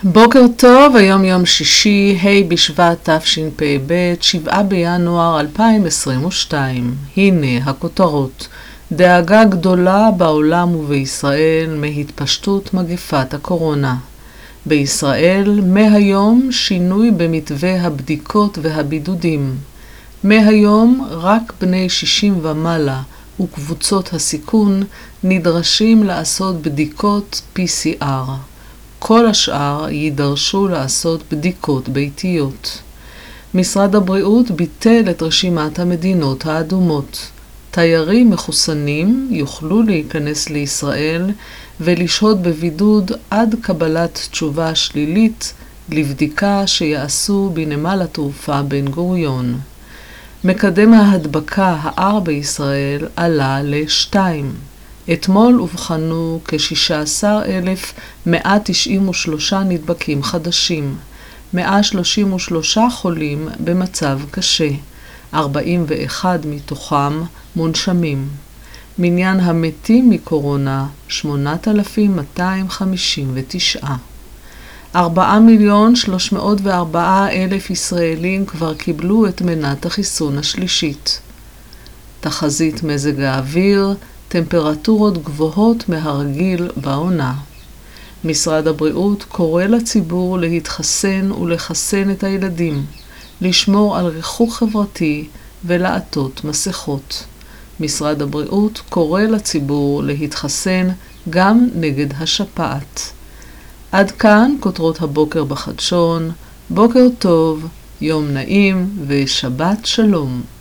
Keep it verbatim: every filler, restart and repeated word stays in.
בוקר טוב, היום יום שישי, ה' בשבט תשפ"ב, שבעה בינואר אלפיים עשרים ושתיים. הנה הכותרות. דאגה גדולה בעולם ובישראל מהתפשטות מגפת הקורונה. בישראל מהיום שינוי במתווה הבדיקות והבידודים. מהיום רק בני שישים ומעלה וקבוצות הסיכון נדרשים לעשות בדיקות פי סי אר. כל השאר יידרשו לעשות בדיקות ביתיות. משרד הבריאות ביטל את רשימת המדינות האדומות. תיירים מחוסנים יוכלו להיכנס לישראל ולשהות בבידוד עד קבלת תשובה שלילית לבדיקה שיעשו בנמל התעופה בן גוריון. מקדם ההדבקה ה-R בישראל עלה ל-שתיים. אתמול אובחנו כ-שישה עשר אלף מאה תשעים ושלושה נדבקים חדשים, מאה שלושים ושלושה חולים במצב קשה, ארבעים ואחד מתוכם מונשמים. מניין המתים מקורונה שמונת אלפים מאתיים חמישים ותשע. ארבעה מיליון שלוש מאות וארבעה אלף ישראלים כבר קיבלו את מנת החיסון השלישית. תחזית מזג האוויר, טמפרטורות גבוהות מהרגיל בעונה. משרד הבריאות קורא לציבור להתחסן ולחסן את הילדים, לשמור על ריחוק חברתי ולעטות מסכות. משרד הבריאות קורא לציבור להתחסן גם נגד השפעת. עד כאן כותרות הבוקר בחדשון. בוקר טוב, יום נעים ושבת שלום.